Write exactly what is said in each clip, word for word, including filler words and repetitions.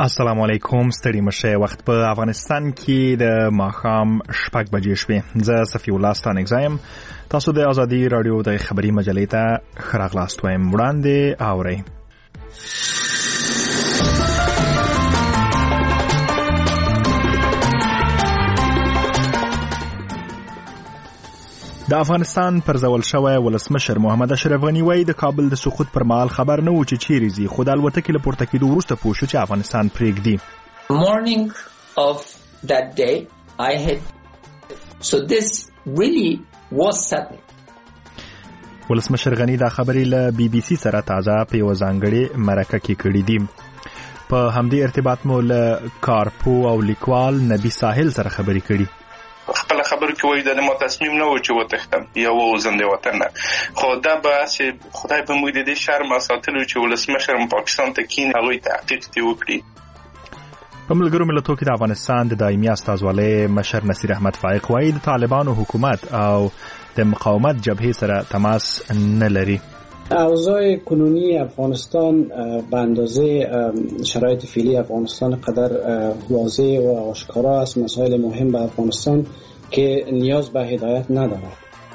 السلام علیکم. ستړي مشه. وخت په افغانستان کې د ماښام شپږ بجې شوې. زه صفی الله ستانکزی یم. تاسو د ازادي رادیو د خبري مجلې ته ښه راغلاست وایم. وړاندې اورئ. د افغانستان پر ځول شوی ولسمشر محمد اشرف غني وایي د کابل د سقوط پر مهال خبر نه و چې چیرې ځي، خو د الوتکې له پورته کېدو وروسته پوه شو چې افغانستان پرېږدي. Morning of that day I had so this really was sudden. ولسمشر غني دا خبرې له بي بي سي سره تازه په یوه ځانګړې مرکه کې کړې دي. په همدې ارتباط مو له کارپو او لیکوال نبی ساحل سره خبرې کړي. خپل خبرو کې وایي د ما تصمیم نه و چې وتښتم یا ووځم د وطن نه، خو دا به چې خدای به موږ د دې شرم ساتلو چې ولسمشر پاکستان ته کین هغوی تحقیق دې وکړي. په ملګرو ملتونو کې د افغانستان د دایمي استازولۍ مشر نصیر احمد فائق وایي د طالبانو حکومت او د مقاومت جبهې سره تماس نه لري. اوضاع کنونی افغانستان به اندازه شرایط فعلی افغانستان قدر واضح و آشکارا است مسائل مهم به افغانستان که نیاز به هدایت ندارد.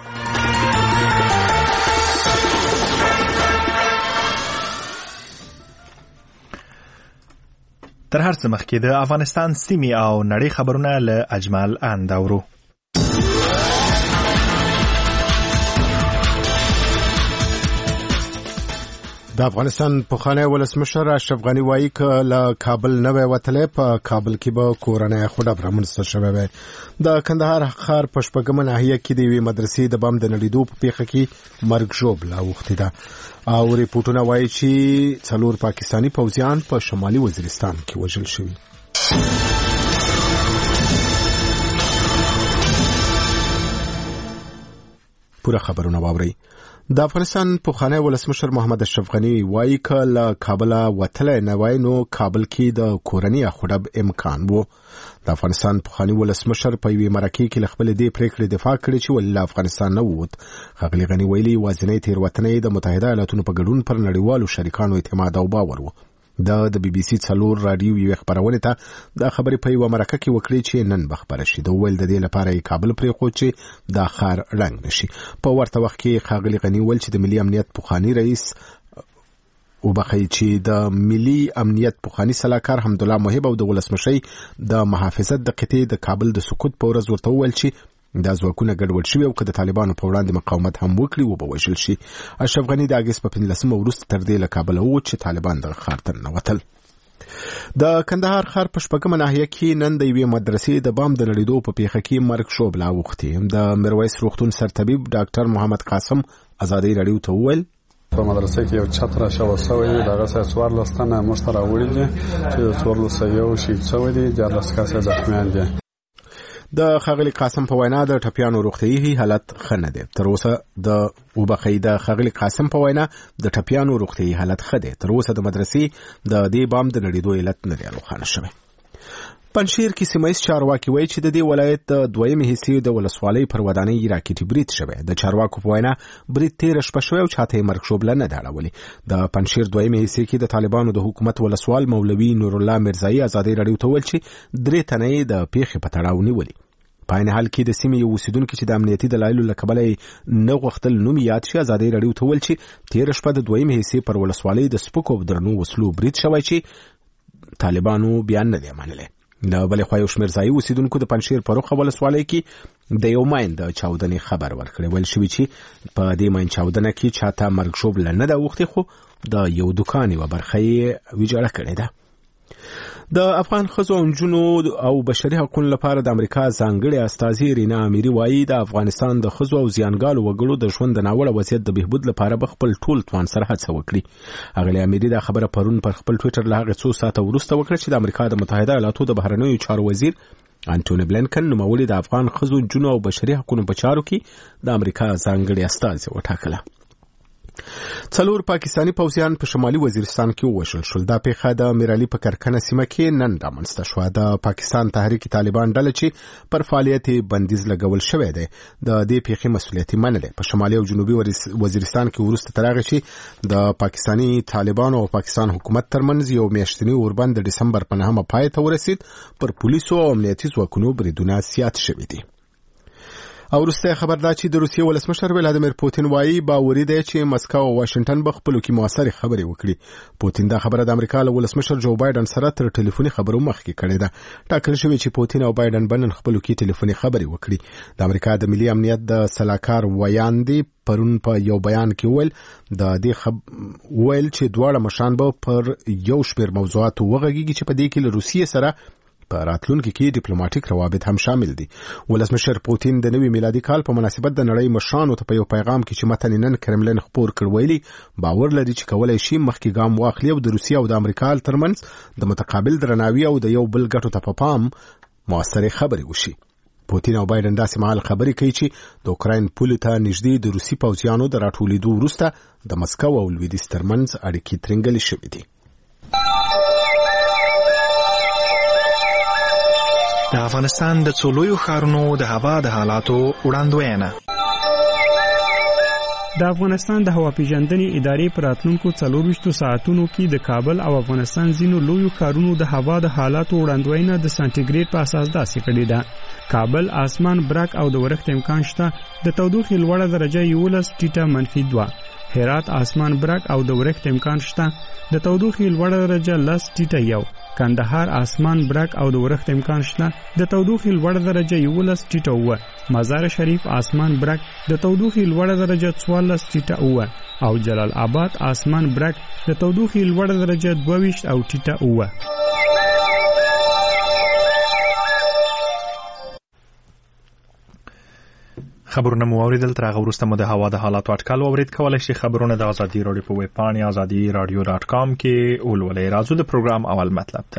تر هر څه مخکې د افغانستان سیمې او نړۍ خبرونه له اجمل انداورو. د افغانستان پخوانی ولسمشر اشرف غني وایي که له کابل نه وای وتلی په کابل کې به کورنۍ خوډب رامنځته شوی وای. د کندهار ښار په شپږمه ناحیه کې د یوې مدرسې د بم د نړېدو په پیښه کې مرګ ژوبله اوښتې ده او ریپورټونه وایي چې څلور پاکستاني پوځیان په شمالي وزیرستان کې وژل شوي. پوره خبرونه واورئ. د افغانستان پخوانی ولسمشر محمد اشرف غني وایي که له کابله وتلی نه وای نو کابل کې د کورنۍ خوډب امکان و. د افغانستان پخوانی ولسمشر په یوې مرکې کې له خپلې دې پرېکړې دفاع کړې چې ولې له افغانستان نه ووت. ښاغلي غني ویلي یوازینۍ تېروتنه د متحده ایالاتونو په ګډون پر نړیوالو شریکانو اعتماد او باور و. دا د بي بي سي څلور رادیو یوې خبرونې ته دا خبرې په یوه مرکه کې وکړې چې نن به خبره شي. د وویل د دې لپاره یې کابل پرېښود چې دا ښار ړنګ نه شي. په ورته وخت کې ښاغلي غني وویل چې د ملي امنیت پخواني رئیس وبخښئ چې د ملي امنیت پخواني سلاکار حمدالله محب او د ولسمشۍ د محافظت د قطعې د کابل د سقوط په ورځ ورته وویل چې دا ځواکونه ګډوډ شوي او که د طالبانو په وړاندې مقاومت هم وکړي وبه وژل شي. اشرف غني د اګست په پنځلسمه وروسته تر دې له کابله ووت چې طالبان دغه ښار ته ننوتل. د کندهار ښار په شپږمه ناحیه کې نن د یوې مدرسې د بم د نړېدو په پیښه کې مرګ ژوبله اوښتې. د میرویس روغتون سرطبیب ډاکټر محمد قاسم ازادي رادیو ته وویل په مدرسې کې یو چت راښول شوی دی، دغه څه څوارلس تنه موږ ته راوړي دي چې د څوارلسو یو شهید شوی دی، دیارلس کسه زخمیان دي. د ښاغلي قاسم په وینا د ټپیانو روغتیایي حالت ښه نه دی. تر اوسه د وبخښئ د ښاغلي قاسم په وینا د ټپیانو روغتیایي حالت ښه دی. تر اوسه د مدرسې د دې بام د نړېدو علت نه دی روښانه شوی. پنجشیر کې سیمهیز چارواکي وایي چې د دې ولایت د دویمې حصې د ولسوالۍ پر ودانۍ راکټي برید شوی. د چارواکو په وینا برید تېره شپه شوی او چاته یې مرګ ژوبله نه ده اړولې. د پنجشیر دویمې حصې کې د طالبانو د حکومت ولسوال مولوي نورالله میرزایي ازادي رادیو ته وویل چې درې تنه یې د پیښې په تړاو نیولي. په عین حال کې د سیمې یو اوسېدونکي چې د امنیتي دلایلو له کبله یې نه غوښتل نوم یاد شي ازادي رادیو ته وویل چې تېره شپه د دویمې حصې پر ولسوالۍ د سپکو او درنو وسلو برید شوی چې طالبانو بیان نه دی منلی. د بلې خوا یو شمېر ځایي اوسېدونکو د پنجشیر په روخه ولسوالۍ کې د یو ماین د چاودنې خبر ورکړی. ویل شوي چې په دې ماین چاودنه کې چاته مرګ ژوبله نه ده اوښتې، خو د یو دوکان یوه برخه یې ویجاړه کړې ده. د افغان ښځو او نجونو او بشري حقوقو لپاره د امریکا ځانګړې استازي رینا امیري وایي د افغانستان د ښځو او زیانګالو وګړو د ژوند د ناوړه وضعیت د بهبود لپاره به خپل ټول توان سره هڅه وکړي. اغلې امیري دا خبره پرون پر خپل ټویټر له هغې څو ساعته وروسته وکړه چې د امریکا د متحده ایالاتو د بهرنیو چارو وزیر انټوني بلینکن نوموړي د افغان ښځو نجونو او بشري حقوقو په چارو کې د امریکا ځانګړې استازي وټاکله. څلور پاکستانی پوځیان په شمالي وزیرستان کې ووژل شول. دا پیښه د میرعلي په کرکنه سیمه کې نن رامنځته شوه. د پاکستان تحریک طالبان ډله چې پر فعالیت بندیز لګول شوی دی د دې پیښې مسؤلیت منلی. په شمالي او جنوبي وزیرستان کې وروسته تر هغه چې د پاکستانی طالبانو او پاکستان حکومت ترمنځ یو میاشتنی اوربند د ډسمبر په نهمه پای ته ورسید، پر پولیسو او امنیتي ځواکونو بریدونه زیات شوي دي. او وروسته خبر دا چې د روسیې ولسمشر ولادیمیر پوتین وایي باوري دی چې مسکو او واشنگټن به خپلو کې موثرې خبرې وکړي. پوتین دا خبره د امریکا له ولسمشر جو بایدن سره تر ټلیفوني خبرو مخکې کړې ده. ټاکل شوې چې پوتین او بایدن به نن خپلو کې ټلیفوني خبرې وکړي. د امریکا د ملي امنیت د سلاکار ویاندې پرون په یو بیان کې ویل د دې خب ویل چې دواړه مشران به پر یو شمېر موضوعاتو وغږیږي چې په دې کې له روسیې سره په راتلونکي کې ډیپلوماټیک روابط هم شامل دي. ولسمشر پوتین د نوي میلادي کال په مناسبت د نړۍ مشرانو ته په یو پیغام کې چې متن نن کرملین خپور کړ ویلي باور لري چې کولای شي مخکې ګام واخلي او د روسیې او د امریکا ترمنځ د متقابل درناوي او د یو بل ګټو ته په پام موثرې خبرې وشي. پوتین او بایدن داسې مهال خبرې کوي چې د اوکراین پولې ته نږدې د روسي پوځیانو د راټولېدو وروسته د مسکو او لویدیځ ترمنځ اړیکې ترنګلې شوې دي. د افغانستان د څو لویو ښارونو د هوا د حالاتو وړاندوینه. د افغانستان د هوا پیژندنې ادارې په راتلونکو څلورویشتو ساعتونو کې د کابل او افغانستان ځینو لویو ښارونو د هوا د حالاتو وړاندوینه د سانټیګریډ په اساس داسې کړې ده. کابل آسمان برق او د ورښت امکان شته، د تودوخې لوړه درجه یولس ټیټه منفي دوه. هرات آسمان برق او د ورښت امکان شته، د تودوخې لوړه درجه لس ټیټه یو. کندهار آسمان برق او د ورښت امکان شته، د تودوخې لوړه درجه یولس ټیټه اوه. مزار شریف آسمان برق، د تودوخې لوړه درجه څوارلس ټیټه اوه. او جلال آباد آسمان برق، د تودوخې لوړه درجه دوه ویشت او ټیټه اوه. خبرونه مو اوریدل. تر هغه وروسته مو د هوا د حالاتو اټکل واورید. کولی شئ خبرونه د ازادي راډیو په ویب پاڼې ازادي راډیو ډاټ کام کې ولولئ. راځو د پروګرام اول مطلب ته.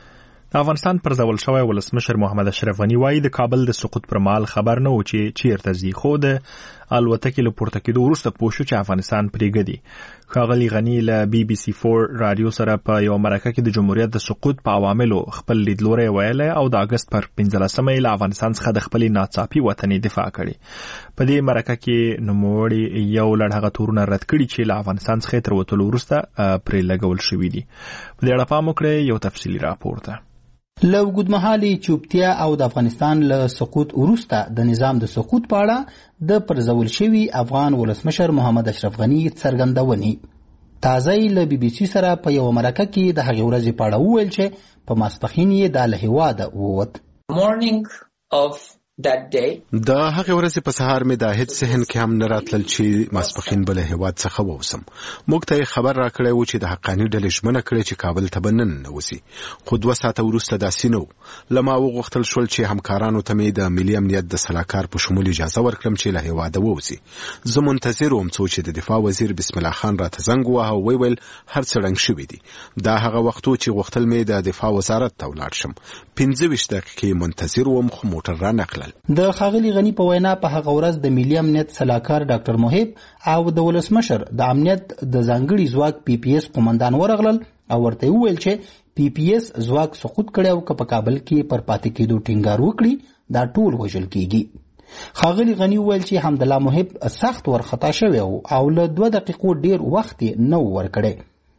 د افغانستان پرځول شوی ولسمشر محمد اشرف غني وایي د کابل د سقوط پر مهال خبر نه و چې چیرته ځي، خو د الوتکې له پورته کېدو وروسته پوه شو چې افغانستان پرېږدي. ښاغلي غني له بي بي سي فور رادیو سره په یو مرکه کې د جمهوریت د سقوط په عواملو خپل لیدلوری ویلی او د اګست پر پنځلسمه یې له افغانستان څخه د خپلې ناڅاپي وطنې دفاع کړې. په دې مرکه کې نوموړي یو لړ هغه تورونه رد کړي چې له افغانستان څخه تر وتلو وروسته پرې لګول شوي دي. په دې اړه پام وکړئ یو تفصیلي راپور ته. له اوږدمهالې چوپتیا او د افغانستان له سقوط وروسته د نظام د سقوط په اړه د پرځول شوي افغان ولسمشر محمد اشرف غني څرګندونې. تازه یې له بي بي سي سره په یوه مرکه کې د هغې ورځې په اړه وویل چې په ماسپښین یې دا له هېواده ووت. Morning of that day د هغې ورځې په سهار مې د هیڅ ذهن کې هم نه راتلل چې ماسپښین به له هېواد څخه ووسم. موږ ته یې خبر راکړی و چې د حقاني ډلې ژمنه کړې چې کابل ته به ننوځي، خو دوه ساعته وروسته داسې نه و. له ما وغوښتل شول چې همکارانو ته مې د ملي امنیت د سلاکار په شمول اجازه ورکړم چې له هېواده ووځي. زه منتظر وم څو چې د دفاع وزیر بسم الله خان راته زنګ وواهه او ویل هر څه ړنګ شوي دي. دا هغه وخت و چې غوښتل مې د دفاع وزارت ته ولاړ شم. پنځه ویشت دقیقې منتظر وم خو موټر را نقلل. د ښاغلي غني په وینا په هغه ورځ د ملي امنیت سلاکار ډاکټر محب او د ولسمشر د امنیت د ځانګړي ځواک پی پی اس قومندان ورغلل او ورته وویل چې پی پی اس ځواک سقوط کړی او که په کابل کې پر پاتې کېدو ټینګار وکړي دا ټول وژل کېږي. ښاغلي غني وویل چې حمدالله محب سخت ورخطا شوی او له دوه دقیقو ډیر وخت یې نه و ورکړی.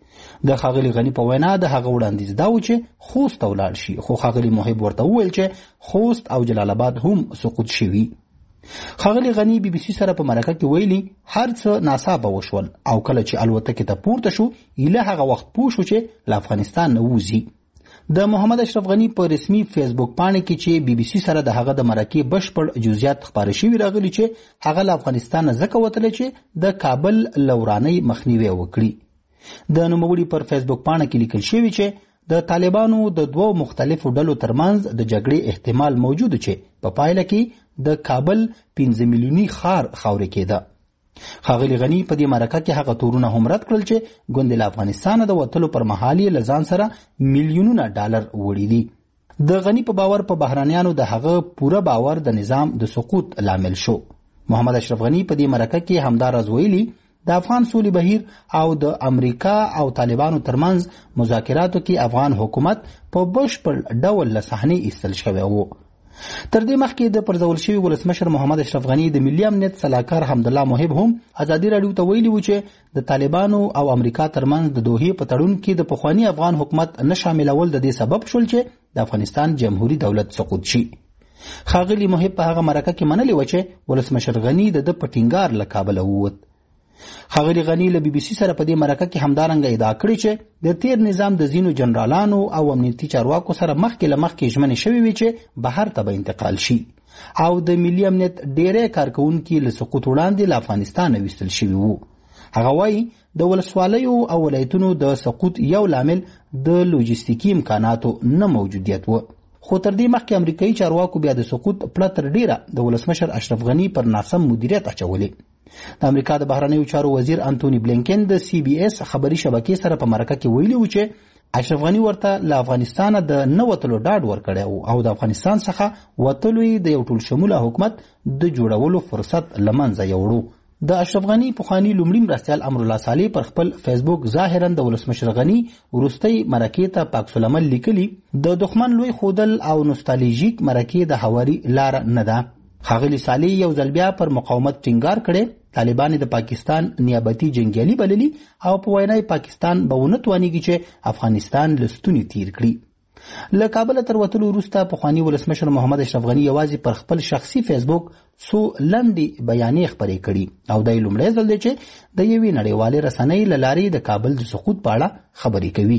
د ښاغلي غني په وینا د هغه وړاندیز دا و چې خوست ته ولاړ شي، خو ښاغلي محب ورته وویل چې خوست او جلال آباد هم سقوط شوي. ښاغلي غني بي بي سي سره په مرکه کې ویلي هر څه ناڅاپه وشول او کله چې الوتکې ته پورته شو ایله هغه وخت پوه شو چې له افغانستان نه وځي. د محمد اشرف غني په رسمي فیسبوک پاڼه کې چې بي بي سي سره د هغه د مرکې بشپړ جزئیات خپاره شوي راغلي چې هغه له افغانستان نه ځکه وتلی چې د کابل له ورانۍ مخنیوی وکړي. د نوموړي پر فیسبوک پاڼه کې لیکل شوي چې د طالبانو د دوو مختلفو ډلو ترمنځ د جګړې احتمال موجود چې په پایله کې د کابل پنځه میلیوني ښار خاورې کېده. ښاغلي غني په دې مرکه کې هغه تورونه هم رد کړل چې ګوندې له افغانستانه د وتلو پر مهال یې له ځان سره میلیونونه ډالر وړي دي. د غني په باور په بهرانیانو د هغه پوره باور د نظام د سقوط لامل شو. محمد اشرف غني په دې مرکه کې همدا راز ویلي د افغان سولې بهیر او د امریکا او طالبانو ترمنځ مذاکراتو کې افغان حکومت په بشپړ ډول له صحنې ایستل شوی و. تر دې مخکې د پرځول شوي ولسمشر محمد اشرف غني د ملي امنیت سلاکار حمدالله محب هم ازادي راډیو ته ویلي و چې د طالبانو او امریکا ترمنځ د دوحې په تړون کې د پخواني افغان حکومت نه شاملول د دې سبب شول چې د افغانستان جمهوریت دولت سقوط شي. ښاغلي محب په هغه مرکه کې منلې و چې ولسمشر غني د ده په ټینګار له کابله ووت. ښاغلي غني له بي بي سي سره په دې مرکه کې همدارنګه ادعا کړې چې د تیر نظام د ځینو جنرالانو او امنیتي چارواکو سره مخکې له مخکې ژمنې شوې وي چې بهر ته به انتقال شي او د ملي امنیت ډېری کارکوونکي له سقوط وړاندې له افغانستانه ویستل شوي وو. هغه وایي د ولسوالیو او ولایتونو د سقوط یو لامل د لوجستیکي امکاناتو نه موجودیت و. خو تر دې مخکې امریکایي چارواکو بیا د سقوط پله تر ډیره د ولسمشر اشرف غني پر ناسم مدیریت اچولې. د امریکا د بهرنیو چارو وزیر انتوني بلینکن د سی بي اس خبري شبکې سره په مرکه کې ویلي و چې اشرف غني ورته له افغانستانه د نه وتلو ډاډ ورکړی او د افغانستان څخه وتلو یې د یو ټول شموله حکومت د جوړولو فرصت له منځه یوړو. د اشرف غني پخواني لومړي مرستیال امرالله صالح پر خپل فیسبوک ظاهرا د ولسمشر غني وروستۍ مرکې ته پاک العمل لیکلي د دښمن لوی ښودل او نوستالژیک مرکې د هواري لاره نه ده. ښاغلي صالح یو ځل بیا پر مقاومت ټینګار کړی، طالبان د پاکستان نیابتي جنګیالي بللي او په وینا پاکستان به ونه توانیږي چې افغانستان له ستوني تیر کړي. له کابله تر وتلو وروسته پخواني ولسمشر محمد اشرف غني یوازې پر خپل شخصي فیسبوک څو لنډې بیانیې خپرې کړي او دا یې لومړی ځل دی چې د یوې نړیوالې رسنۍ له لارې د کابل د سقوط په اړه خبرې کوي.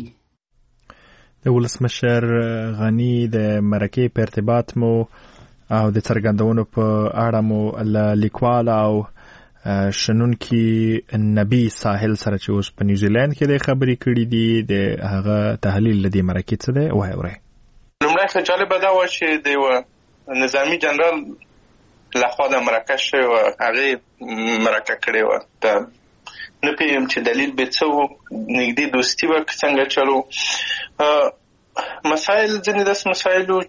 د ولسمشر غني د مرکې په ارتباط مو او د څرګندونو په اړه مو له لیکوال او شنونکي نبی ساحل سره چې اوس په نیوزیلند کې د خبرې کړې دي د هغه تحلیل لدی مرکې څه دی وای اوري. لومړی خو جالبه دا و چې د نظامی جنرال لخوا د مرکه شوی و هغه مرکه کړې و ته نه پېژنم چې دلیل به څه و، نږدې دوستي به څنګه چلو. مسایل ځینې داسې مسایل و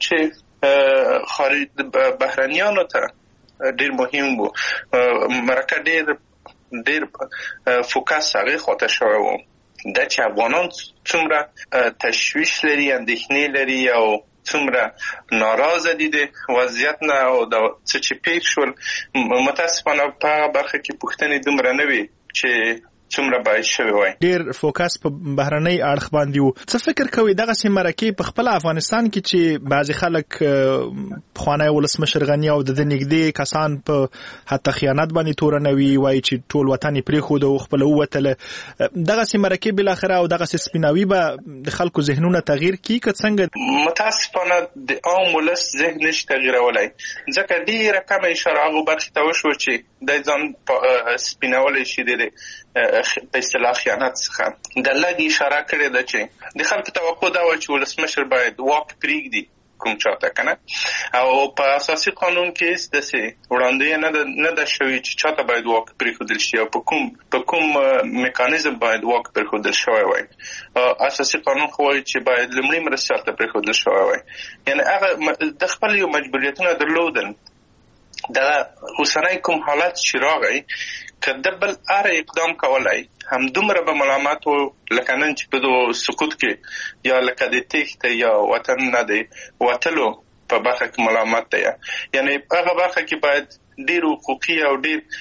چې خارج بهرنیانو ته ډیر مهم وو. مرکه ډیر ډیر فوکس هغه خاطر شوی وو د چې افغانان څومره تشویش لري، اندېښنې لري او څومره ناراضه دي د وضعیت نه او د څه چې پیښ شول. متاسفانه په هغه برخه کې پوښتنې دومره نه وي چې څومره باید شوی وای. ډیر فوکس په بهرنۍ اړخ باندې وو. څه فکر کوي دغه سي مرکې په خپل افغانستان کې چې بعضی خلک خوانه ولسمشر غني او د نږدې کسان په حتی خیانت باندې تورنوي وای چې ټول وطن پرې خو د خپل وتل دغه سي مرکې بل اخره او دغه سي سپیناوي به د خلکو ذهنونه تغییر کی که څنګه؟ متاسفانه د عام ولس ذهن نشي تغییرولای ځکه ډیره کم اشاره هغه برخه ته وشو چې د ځان سپیناول شي د په اصطلاح خیانت څخه د لږ اشاره کړې ده چې د خلکو توقع دا و چې ولسمشر باید واک پرېږدي کوم چاته کنه او په اساسي قانون کې داسې وړاندې نه ده شوی چې چاته باید واک پرېښودل شي او په کوم په کوم میکانیزم باید واک پرېښودل شوی وای. اساسي قانون خو وایي چې باید لومړی مرستیال ته پرېښودل شوی وای، یعنی هغه د خپل یو مجبوریتونه درلودل. دا اوسنی کوم حالت چې راغی که د بل هر اقدام کولای هم دومره به ملامت و لکه نن چې په دو سقوط کې یا لکه د تېښتې یا وطن نه دی وتلو په برخه کې ملامت دی، یعنی هغه برخه کې باید ډیر حقوقي او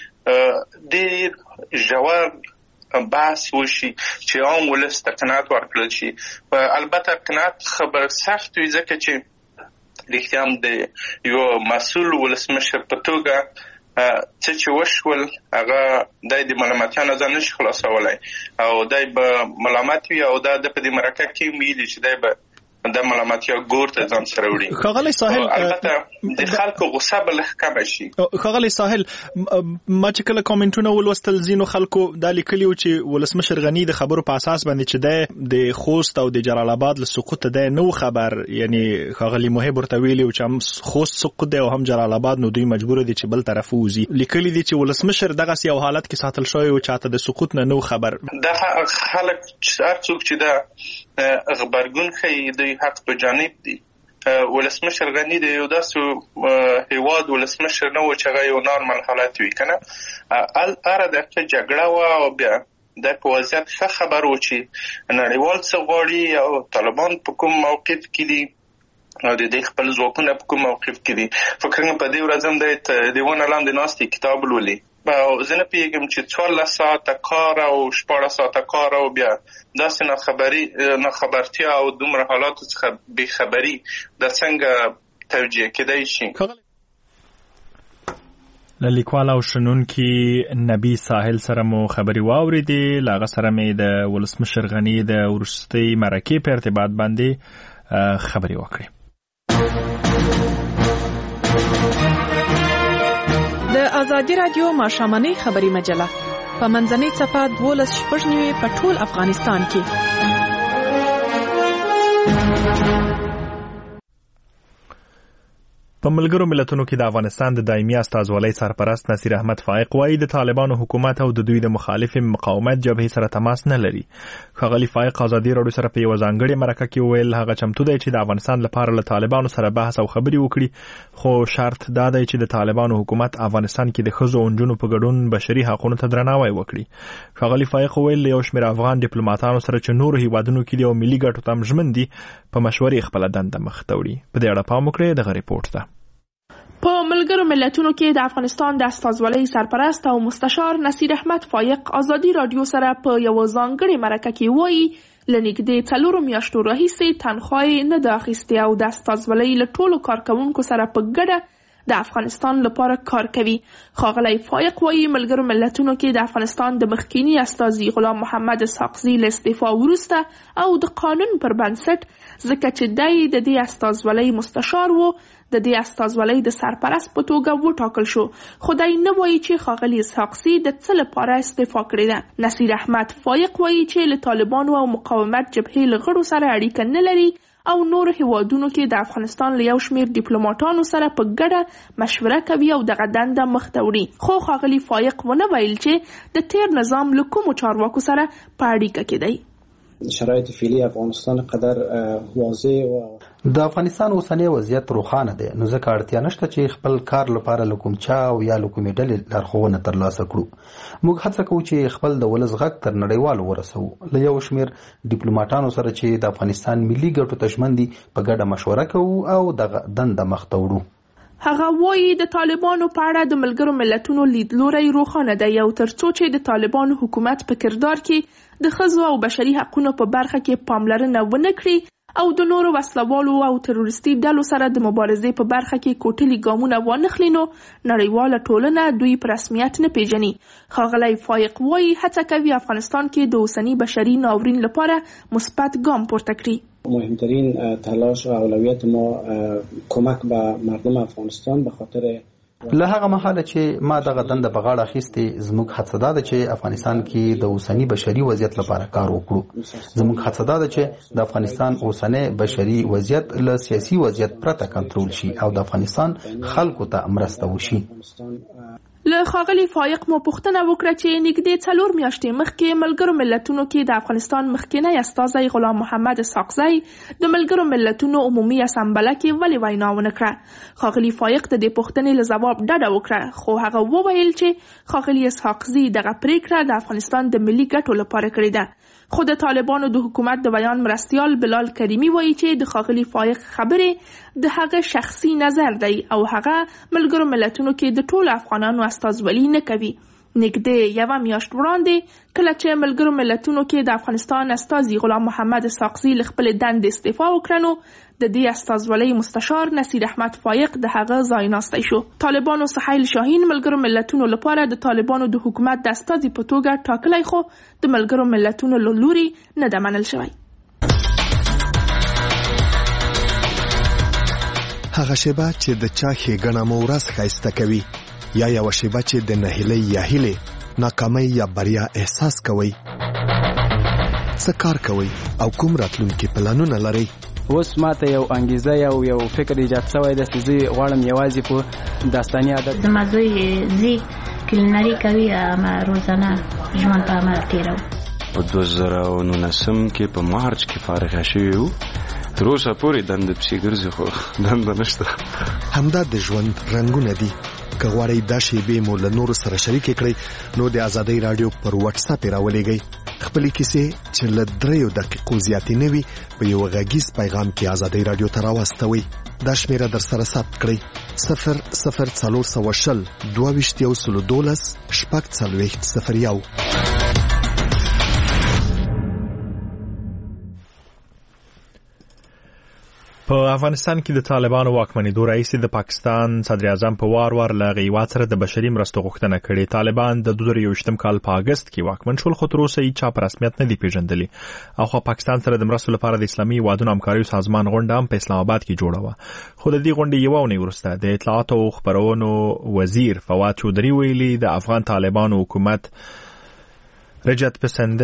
ډیر ډیر ژور بحث وشي چې عام ولس ته قناعت ورکړل شي. البته قناعت خبر سخت وي ځکه چې رښتیا هم د یو مسؤل ولسمشر په توګه څه چې وشول هغه دای د ملامتیا نه ځان نشي خلاصولی او دای به ملامت وي او دا د په دې مرکه کې ویلي چې دای به د ملامتیا ګور ته ځان سره وړي. ښاغلی ساحل البته د خلکو غصه به لږ کمه شي. ښاغلی ساحل ما چې کله کامنټونه ولوستل ځینو خلکو دا لیکلي و چې ولسمشر غني د خبرو په اساس باندې چې دی د خوست او د جلال آباد له سقوط دی نو خبر، یعنی ښاغلی محب ورته ویلي و چې هم خوست سقوط دی او هم جلال آباد نو دوی مجبور دي چې بل طرف ووځي. لیکلي دي چې ولسمشر دغسې یو حالت کې ساتل شوی و چاته د سقوط نه نو خبر. دا خلک هر څوک چې دا غبرګون ښیي دوی حق په جانب دي ولسمشر غني د یو داسې هیواد ولسمشر نه و چې هغه یو نارمل حالت وي کنه ال اره د جګړه و او بیا د په وضعیت ښه خبر و چې نړیوال څه غواړي او طالبان په کوم موقف کې دي او د دې خپل ځواکونه په کوم موقف کې دي. فکر کوم په دې ورځ هم د دیوان لاندې ناستې کتاب لولي او زه نه پوهېږم چې څوارلس ساعته کار او شپاړس ساعته کار او بیا داسې ناخبري ناخبرتیا او دومره حالاتو څخه بېخبري دا څنګه توجیه کېدای شي. له لیکوال او شنونکي نبی ساحل سره مو خبرې واورېدې. له هغه سره مې د ولسمشر غني د وروستۍ مرکې په ارتباط باندې خبرې وکړې. د ازادي رادیو ماښامنۍ خبري مجله په منځنۍ څپه دولس شپږ نوي په ټول افغانستان کې. په ملګرو ملتونو کې د افغانستان د دایمي استازولۍ سرپرست نصیر احمد فائق وایي د طالبانو حکومت او د دوی د مخالف مقاومت جبهې سره تماس نه لري. ښاغلي فائق ازادي راډیو سره په یوه ځانګړې مرکه کې وویل هغه چمتو دی چې د افغانستان لپاره له طالبانو سره بحث او خبرې وکړي، خو شرط دا دی چې د طالبانو حکومت افغانستان کې د ښځو او نجونو په ګډون بشري حقونو ته درناوی وکړي. ښاغلي فائق وویل له یو شمېر افغان ډیپلوماتانو سره چې نورو هیوادونو کې دي او ملي ګټو ته ژمن دي په مشورې خپله دنده مخ ته وړي. په دې اړه پام وکړئ دغه ریپورټ ته. په ملګرو ملتونو کې د افغانستان د استازولۍ سرپرست او مستشار نصیر احمد فائق ازادي راډیو سره په یو ځانګړې مرکه کې وایي له نږدې څلورو میاشتو راهیسې تنخواه نه ده اخیستې او د استازولۍ له ټولو کارکوونکو سره په ګډه د افغانستان لپاره کار کوي. ښاغلی فائق وایي ملګرو ملتونو کې د افغانستان د مخکینی استازي غلام محمد اسحاقزي له استعفا وروسته او د قانون پر بنسټ ځکه چې دی د دې استازولۍ مستشار و د دې استازولۍ د سرپرست په توګه وټاکل شو، خو دی نه وایي چې ښاغلي اسحاقزي د څه لپاره استعفا کړې ده. نصیر احمد فائق وایي چې له طالبانو او مقاومت جبهې له غړو سره اړیکه نه لري او نور هیوادونو کې د افغانستان له یو شمېر ډیپلوماټانو سره په ګډه مشوره کوي او دغه دنده مخ ته وړي. خو ښاغلي فائق ونه ویل چې د تیر نظام له کومو چارواکو سره په اړیکه کې دی. شرایط فعلی افغانستان قدر واضح و د افغانستان اوسنی وضعیت روښانه دی، نو ځکه اړتیا نشته چې خپل کار لپاره له کوم چا او یا له کومې ډلې لارښوونه ترلاسه کړو. موږ هڅه کوو چې خپل د ولس غږ تر نړیوالو ورسوو. له یو شمېر ډیپلوماټانو سره چې د افغانستان ملي ګټو ته ژمن دي په ګډه مشوره کوو او دغه دنده مخ ته وړو. هغه وایي د طالبانو په اړه د ملګرو ملتونو لیدلوری روښانه دی او تر څو چې د طالبانو حکومت په کردار کې د ښځو او بشري حقونو په برخه کې پاملرنه ونه کړي او د نورو وسلوالو او تروریستي ډلو سره د مبارزې په برخه کې کوټلي ګامونه وانخلي نو نړیواله ټولنه دوی په رسمیت نه پیژني. ښاغلی فائق وایي هڅه کوي افغانستان کې د اوسني بشري ناورین لپاره مثبت ګام پورته کړي. مهمترین تلاش و اولویت ما کمک به مردم افغانستان به خاطر له هغه مهاله چې ما دغه دنده په غاړه اخیستې زموږ هڅه دا ده چې افغانستان کې د اوسني بشري وضعیت لپاره کار وکړو. زموږ هڅه دا ده چې د افغانستان اوسنی بشري وضعیت له سیاسي وضعیت پرته کنټرول شي او د افغانستان خلکو ته مرسته وشي. له ښاغلي فائق مو پوښتنه وکړه چې نږدې څلور میاشتې مخکې ملګرو ملتونو کې د افغانستان مخکینی استازی غلام محمد اسحاقزي د ملګرو ملتونو عمومي اسامبله کې ولې وینا ونه کړه. ښاغلي فائق د دې پوښتنې له ځواب ډډه وکړه، خو هغه وویل چې ښاغلي اسحاقزي دغه پریکړه د افغانستان د ملي ګټو لپاره کړې ده. خو د طالبانو د حکومت د بیان مرستیال بلال کریمي وایي چې د ښاغلي فائق خبرې د هغه شخصي نظر دی او هغه ملګرو ملتونو کې د ټولو افغانانو استازولي نه کوي. نږدې یوه میاشت وړاندې کله چې ملګرو ملتونو کې د افغانستان استازي غلام محمد اسحاقزي له خپلې دندې استعفا وکړه نو د دې استازولۍ مستشار نصیر احمد فائق د هغه ځایناستی شو. طالبانو سهیل شاهین ملګرو ملتونو لپاره د طالبانو د حکومت د استازي په توګه ټاکلی، خو د ملګرو ملتونو له لوري نه ده منل شوی. هغه شیبه چې د چا ښېګڼه مو ورځ ښایسته کوي یا یوه شیبه چې د نهیلۍ یا هیلې ناکامۍ یا بریا احساس کوئ، څه کار کوئ او کوم راتلونکي پلانونه لرئ؟ اوس ماته یو انګیزه یا یو فکر ایجاد شوی دی چې زه غواړم یوازې په داستاني عادت زما زوی ځي کلینري کوي، ما روزانه ژوند په عمل تېروم. په دوه زره او نولسم کې په مارچ کې فارغه شوي وو تر اوسه پورې دنده پسې ګرځي خو دنده نشته. همدا د ژوند رنګونه دي. که غواړئ دا شیبې مو له نورو سره شریکې کړئ نو د ازادۍ رادیو پر واتس اپ راولېږئ. خپلې کیسې چې له دریو دقیقو زیاتې نه وي په یو غږیز پیغام کې ازادۍ رادیو ته راواستوئ. دا شمیره در سره ثبت کړئ: صفر صفر څلور سوه شل دوه ویشت یو سلو دولس شپږ څلوېښت صفر یو. په افغانستان کې د طالبانو واکمنېدو رئیس د پاکستان صدر اعظم په وار وار له هیواد سره د بشري مرستو غوښتنه کړې. طالبان د دوه زره یوویشتم کال په اګست کې واکمن شول خو تر اوسه یې چا په رسمیت نه دي پیژندلي. اخوا پاکستان سره د مرستو لپاره د اسلامي هیوادونو همکاریو سازمان غونډه هم په اسلام آباد کې جوړه وه. خو د دې غونډې یوه اونۍ وروسته د اطلاعاتو او خپرونو وزیر فواد چودري ویلي د افغان طالبانو حکومت رجعت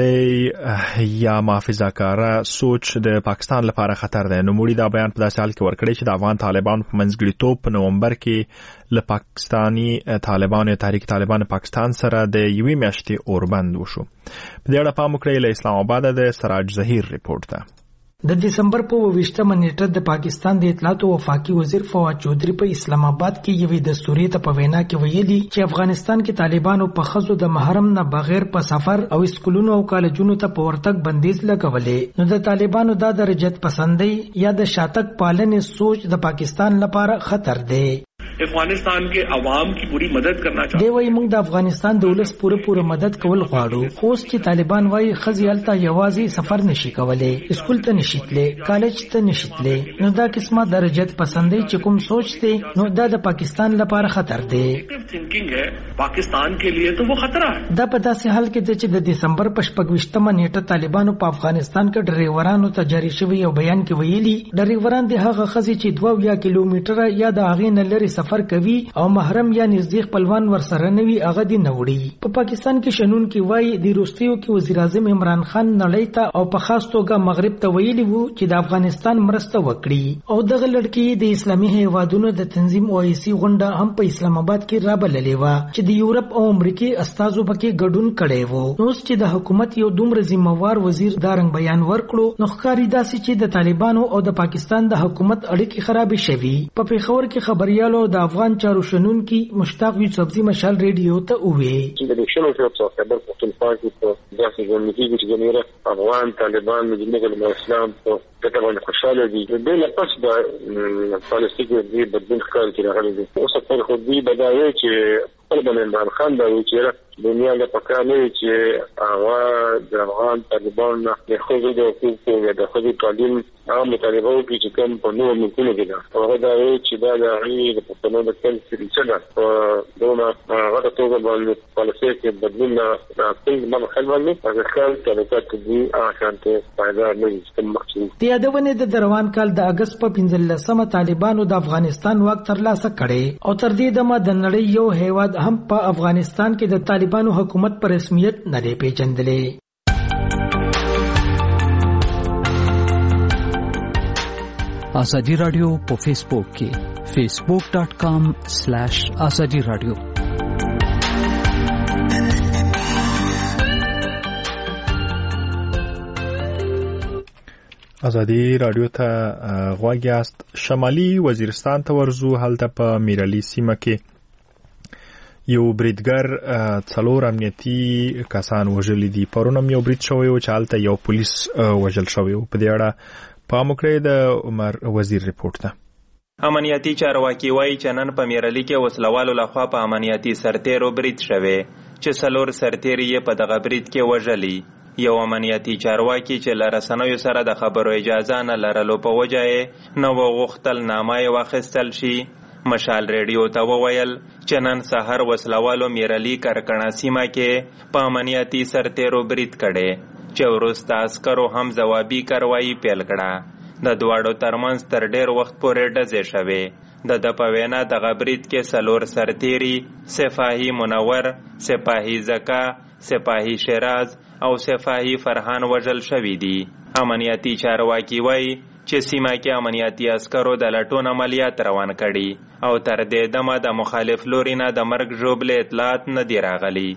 پسندی یا محافظه‌کاره سوچ د پاکستان لپاره خطر دی. نوموړي دا بیان په داسې حال کې ورکړی چې د افغان طالبانو په منځګړیتوب په نومبر کې له پاکستاني طالبانو تحریک طالبان پاکستان سره د یوې میاشتې اوربند وشو. په دې اړه پام وکړئ. له اسلام آباد د سراج ظهیر ریپورت ده. د دسمبر په اوویشتمه نیټه د پاکستان د اطلاعات او وفاقي وزیر فواد چودري په اسلام آباد کې یوې دستوري ته په وینا کې ویلي چې افغانستان کې طالبانو په خزو د محرم نه بغیر په سفر او سکولونو او کالجونو ته په ورتګ بندیز لګولې. نو د طالبانو دا د رجعت پسندۍ یا د شاتګ پالنې سوچ د پاکستان لپاره خطر دی. افغانستان کے عوام کی پوری مدد کرنا چاہتے دی. وایي موږ د افغانستان د ولس پوره پوره مدد کول غواړو. خو چې طالبان وایي خزي هلته یوازې سفر نشي کولای، اسکول ته نشي تللی، کالج ته نشي تللی. نو دا قسمه د رجعت پسندۍ چې کوم سوچ دی نو دا د پاکستان لپاره خطر دی. تھنکنگ ہے پاکستان کے لیے تو وہ خطرہ ہے. دا په داسې حال کې دی چې د دسمبر په شپږویشتمه نیټه طالبانو په افغانستان کې ډریورانو ته جاری شوی یو بیان کې ویلي ډریوران د هغه خزي چې دوه یا کیلومتره یا د هغې نه لرې سفر کوي او محرم یا نږدې خپلوان ورسره نه وي هغه دې نه وړي. په پاکستان کې شنون کې وایي د وروستیو کې وزیر اعظم عمران خان نړۍ ته او په خاص توګه مغرب ته ویلي وو چې د افغانستان مرسته وکړي. او دغه لړکې د اسلامي هیوادونو د تنظیم او ایسي غونډه هم په اسلام آباد کې رابللې وه چې د یورپ او امریکای استازو پکې ګډون کړی وو. نو چې د حکومت یو دومره ذمہوار وزیر دا رنګ بیان ورکړو نو ښکاري داسې چې د طالبانو او د پاکستان د حکومت اړیکې خرابې شوي. په پیښور کې خبريالو د افغان چارو شنون کی مشتاق یوسفزی مشال ریډیو ته وې چې د شنو په خبر پښتونخوا کې په داسې ځای کې چې ګنيره افغان طالبان د جمهوریت اسلام په کته باندې خوشاله دي. د دې لپاره د فلسطین د بدلون ښکار کې راغلي دي. اوس په خو دې بداوي چې خپل عمران خان دا وی چې دنیا له پکا نه چې هغه د افغان طالبان نه خو د حقوقو د خو د تعلیم عام طالبانو کې چې کوم په نور ممکنه دي. هغه دا وی چې دا د غي د پښتنو د کل سلسله په دونه هغه توګه باندې پالیسي کې بدلون راځي. نو خلک هغه خل طالبات دي اخرته فائدہ نه کوم مقصود. د یادونه د دروان کال د اگست په پنځلسمه طالبانو د افغانستان واک ترلاسه کړي او تر دې دمه د نړۍ یو هیواد هم په افغانستان کې د طالبانو حکومت پر رسمیت نه دی پیژندلی. آزادی رادیو په فیسبوک کې فیسبوک ډاٹ کام سلیش آزادی رادیو. ازادي رادیو ته غواړی است. شمالي وزیرستان ته ورزو. هلته په میرعلی سیمه کې یو بریدګر څلور امنیتي کسان وژلي دي. پرونم یو برید شوی و چې هلته یو پولیس وژل شوی و. په دې اړه پام وکړئ. د عمر وزیر ریپورت ده. امنیتي چارواکي وایي چې نن په میرعلی کې وسلوالو لخوا په امنیتي سرتیرو برید شوی چې څلور سرتیري یې په دغه برید کې وژلي. یو امنیتي چارواکي چې له رسنیو سره د خبرو اجازه نه لرلو په وجه یې نه وغوښتل نامه یې واخیستل شي. مشال ریډیو ته وویل چې نن سهار وسلوالو میرعلی کرکڼه سیمه کې په امنیتي سرتیرو برید کړی چې وروسته عسکرو هم ځوابي کاروایي پیل کړه. د دواړو ترمنځ تر ډیر وخت پورې ډزې شوې. د ده په وینا دغه برید کې څلور سرتیري سپاهي منور، سپاهي زکا، سپاهي شیراز او سپاهي فرحان وژل شوي دي. امنیتي چارواکي وایي چې سیمه کې امنیتي عسکرو د لټون عملیات روان کړي او تر دې دمه د مخالف لوري نه د مرګ ژوبلې اطلاعات نه دي راغلي.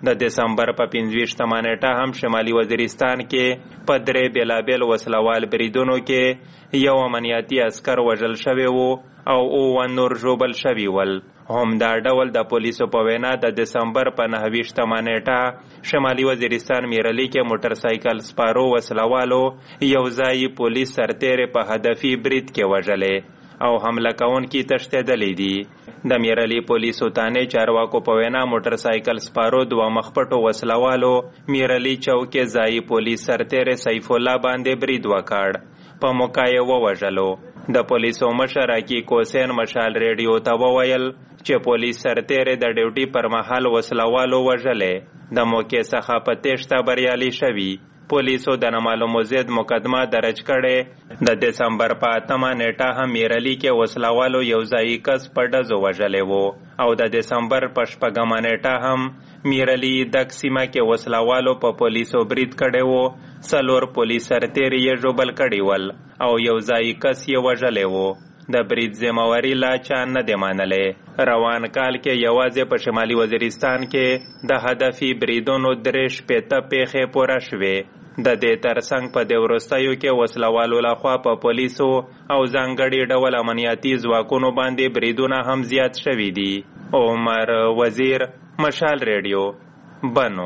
د دسمبر په پنځویشتمه نیټه هم شمالي وزیرستان کې په درې بېلابېل وسلوال بریدونو کې یو امنیتي عسکر وژل شوی و او اووه نور ژوبل شوي ول. همدا ډول د پولیسو په وینا د دسمبر په نهه ویشتمه نیټه شمالي وزیرستان میرلي کې موټر سایکل سپارو وسلوالو یو ځایي پولیس سرتیرې په هدفي برید کې وژلې او حمله کوونکي تښتېدلي دي. د میرلي پولیسو تانې چارواکو په وینا موټر سایکل سپارو دوه مخپټو وسلوالو میرلي چوک ځایي پولیس سرتیرې سیف الله باندې برید وکړ، په موقع یې ووژلو. د پولیسو مشر حقیق حسین مشال ریډیو ته وویل چې پولیس سرتیرې د ډیوټي پر مهال وسلوالو وژلې، د موقع څخه په تېښته بریالي شوي. پولیسو د نامعلومو ضد مقدمه درج کړې. د دسمبر په اتمه نیټه هم میرلي کې وسلوالو یو ځایي کس په ډزو وژلی و او د دسمبر په شپږمه نیټه هم میرلي دک سیمه کې وسلوالو په پولیسو برید کړی و. څلور پولیس سرتیرې یې ژوبل کړي ول او یو ځایي کس یې وژلی و. د برید ذمهواري لا چا نه دی منلی. روان کال کې یوازې په شمالي وزیرستان کې د هدفي بریدونو درې شپېته پیښې پوره شوې. د دې ترڅنګ په دې وروستیو کې وسلوالو لخوا په پولیسو او ځانګړي ډول امنیتي ځواکونو باندې بریدونه هم زیات شوي دي. عمر وزیر، مشال ریډیو، بنو.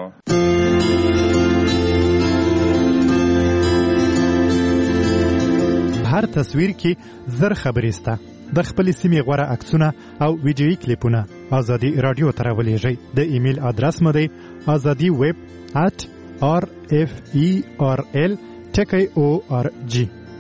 هر تصویر کې زر خبرې سته. د خپلې سیمې غوره عکسونه او ویډیویي کلیپونه ازادي رادیو ته راولېږئ. د ایمیل ادرس مو دی ازادي ویب ات آر اف ای آر ال ټکی او آر جی.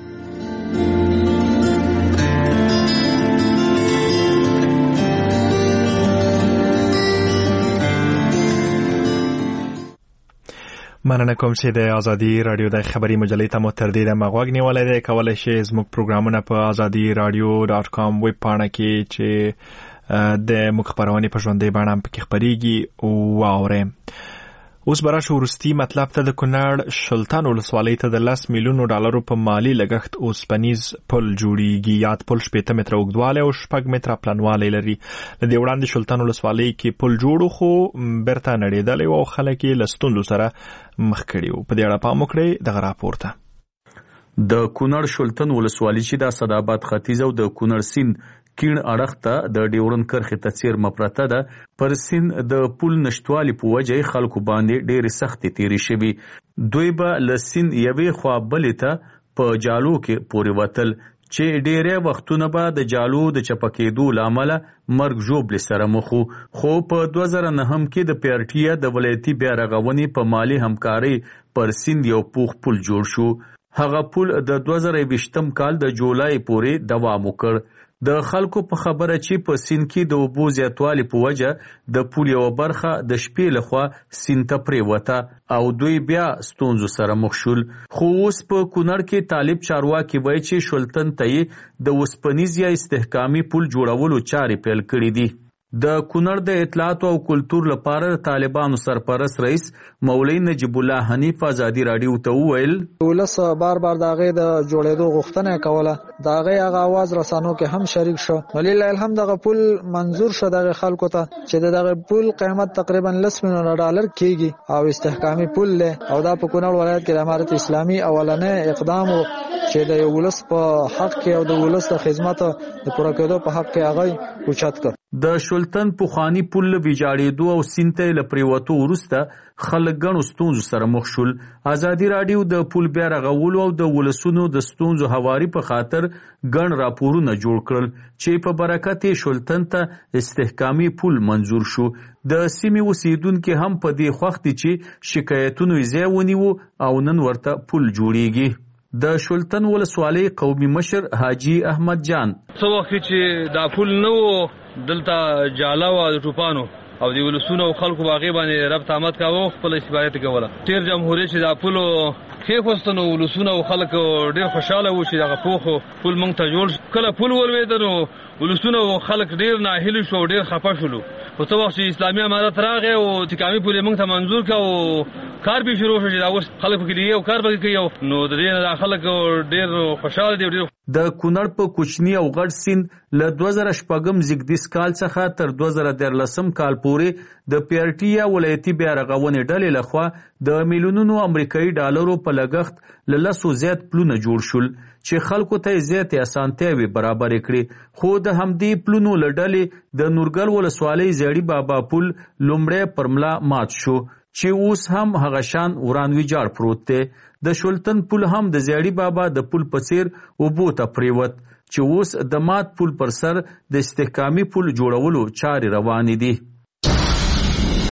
مننه کوم چې د ازادي رادیو د خبري مجلې ته مو تر دې دمه غوږ نیولی دی. کولی شئ زموږ پروګرامونه په ازادي رادیو ډاټ کام ویب پاڼه کې چې د موږ خپرونې په ژوندۍ بڼه هم پکې خپرېږي واورئ. اوس به راشو وروستي مطلب ته. د کونړ شلتان ولسوالۍ ته د لس میلیونو ډالرو په مالي لګښت اوسپنیز پل جوړیږي. یاد پل شپېته متره اوږدوالی او شپږ متره پلنوالی لري. له دې وړاندې شلتان ولسوالۍ کې پل جوړ خو بیرته نړېدلی و او خلک یې له ستونزو سره مخ کړي وو. په دې اړه پام وکړئ دغه راپور ته. د کونړ شلتن ولسوالۍ چې د اسداباد ختیځ او د کونړ سیند کیڼ اړخ ته د ډیورند کرښې ته څیر مپرته ده. پر سیند د پل نشتوالي په وجه خلکو باندې ډېرې سختې تېرې شوي. دوی به له سیند یوې خوا بلې ته په جالو کې پورې وتل چې ډېری وختونه به د جالو د چپه کېدو له امله مرګ ژوبلې سره مخ وو. خو په دوه زره نهم کې د پیارټیا د ولایتي بیا رغونې په مالي همکارۍ پر سیند یو پوخ پل جوړ شو. هغه پل د دوه زره یویشتم کال د جولای پورې دوام وکړ. د خلکو په خبره چې په سیند کې د اوبو زیاتوالي په وجه د پل یوه برخه د شپې لخوا سیند ته پرېوته او دوی بیا ستونزو سره مخ شول. خو اوس په کونړ کې طالب چارواکي وایي چې شلتن ته یې د اوسپنیز یا استحکامي پل جوړولو چارې پیل کړي دي. د کونړ د اطلاعاتو او کلتور لپاره د طالبانو سرپرست رئیس مولوي نجیب الله حنیف ازادي رادیو ته وویل ولس بار بار د هغې د جوړېدو غوښتنه کوله، د هغې هغه اواز رسانو کې هم شریک شو. ولله الحمد دغه پل منظور شو دغه خلکو ته چې د دغه پل قیمت تقریبا لس میلیونه ډالر کېږي او استحکامي پل دی او دا په کونړ ولایت کې د امارت اسلامي اولنی اقدام و چې د ولس په حق کې او د ولس د خدمت د پوره کېدو په حق کې هغه اوچت کړ. د شلتن پخوانی پل له ویجاړېدو او سیند ته له پرېوتو وروسته خلک ګڼو ستونزو سره مخ شول. ازادي راډیو د پل بیا رغولو او د ولسونو د ستونزو هواري په خاطر ګڼ راپورونه جوړ کړل چې په برکت یې شلتن ته استحکامي پل منظور شو. د سیمې اوسیدونکي هم په دې خوښ دي چې شکایتونو یې ځای ونیو او نن ورته پل جوړیږي. د شلتن ولسوالۍ قومي مشر حاجي احمد جان څه وخت چې دا پل نه و دلته جاله وه د ټوپانو او د ولسونو او خلکو په هغې باندې ربط آمد کاوه، خپله استفادت یې کوله. تېر جمهوریت چې دا پل کېښوسته نو ولسونه او خلک ډېر خوشحاله وو چې دغه پوخ پل موږ ته جوړ شو. کله پل ولوېده نو ولسونه او خلک ډېر ناهیلي شو او ډېر خفه شولو. خو څه وخت چې اسلامي امارت راغی او استحکامي پل یې موږ ته منظور کړ او کار به شروع شو چې دا اوس خلک پکې لګي او کار به کوي نو د دې نه خلک ډېر خوشحاله دي. د کونړ په کوچني او غټ سیند له دوه زره شپږم زیږدیز کال څخه تر دوه زره دیارلسم کال پورې د پی آر ټي یا ولایتي بیا رغونې ډلې لخوا د میلیونونو امریکایي ډالرو په لګښت له لسو زیات پلونه جوړ شول چې خلکو ته زیاتې اسانتیاوې برابرې کړې، خو د همدې پلونو له ډلې د نورګل ولسوالۍ زیړي بابا پل لومړی پر ملا مات شو چې اوس هم هغه شان وران ویجاړ پروت دی. د شولتن پل هم د زیړي بابا د پل په څیر اوبو ته پریوت چې اوس د مات پل پر سر د استحکامي پل جوړولو چارې روانې دي.